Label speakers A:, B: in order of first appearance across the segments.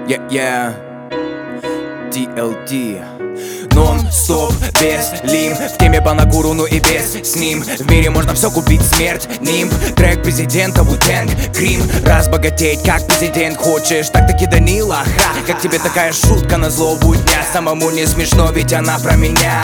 A: Yeah, TLT. Нон-стоп, без лим. В теме Банагуру, ну и без с ним. В мире можно все купить, смерть, нимб. Трек президента, Ву-Тэнг, Крим. Разбогатеть, как президент хочешь. Так-таки Данила, ха. Как тебе такая шутка на зло будня? Самому не смешно, ведь она про меня.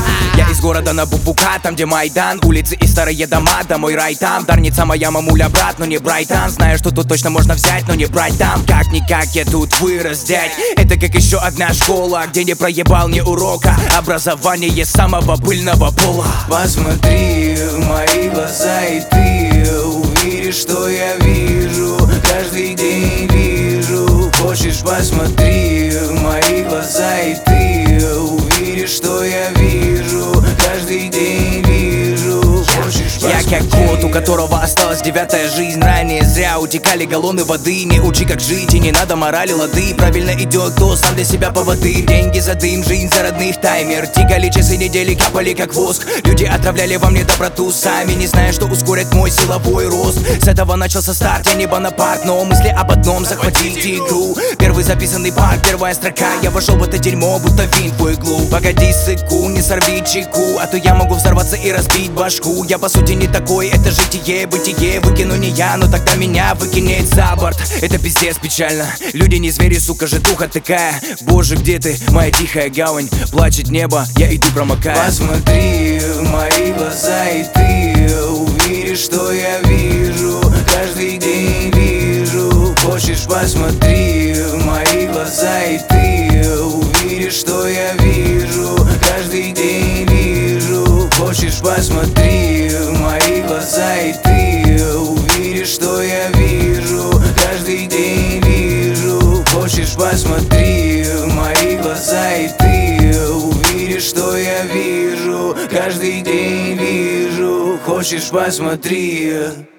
A: Я из города на букву К, там где Майдан. Улицы и старые дома, да мой рай там. Дарница моя мамуля, брат, но не Брайтан. Знаю, что тут точно можно взять, но не брать там. Как-никак я тут вырос, дядь. Это как еще одна школа, где не проебал ни урока. Образование самого пыльного пола.
B: Посмотри в мои глаза, и ты увидишь, что я вижу. Каждый день вижу. Хочешь, посмотри в мои глаза, и ты увидишь, что я вижу. Каждый день вижу. Хочешь,
A: я как кот, у которого осталась 9-я жизнь. Ранее зря утекали галлоны воды. Не учи как жить и не надо морали лады. Правильно идет, кто сам для себя поводырь. Деньги за дым, жизнь за родных, таймер. Тикали часы, недели, капали как воск. Люди отравляли во мне доброту сами, не зная, что ускорят мой силовой рост. С этого начался старт, я не Бонапарт, но мысли об одном: захватить игру. Первый записанный пак, первая строка. Я вошел в это дерьмо, будто винт в иглу. Погоди, сыку, не сорви чеку, а то я могу взорваться и разбить башку. Я по сути не такой, это житие, бытие. Выкину не я, но тогда меня выкинет за борт. Это пиздец печально. Люди не звери, сука, житуха такая. Боже, где ты, моя тихая гавань? Плачет небо, я иду промокая.
B: Посмотри в мои глаза, и ты увидишь, что я вижу. Каждый день вижу. Хочешь, посмотри в мои глаза, и ты увидишь, что я вижу. Каждый день вижу. Хочешь, посмотри в мои глаза, и ты увидишь, что я вижу. Каждый день вижу. Хочешь, посмотри в мои глаза, и ты увидишь, что я вижу. Каждый день вижу. Хочешь, посмотри.